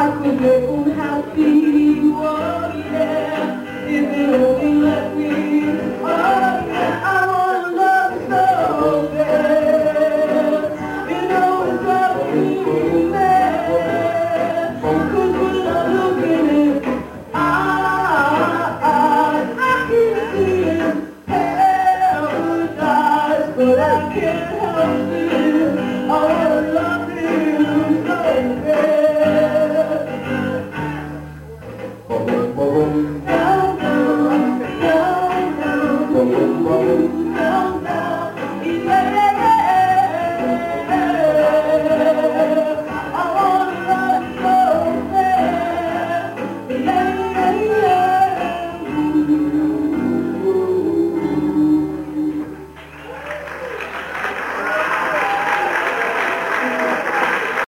could make them happy, oh yeah, if it only let me, oh yeah, I want love so bad, you know it's driving me mad, 'cause when I'm looking at I keep seeing paradise, but I can't help it, I wanna love you so bad. Down, down, down, down, down, down, down.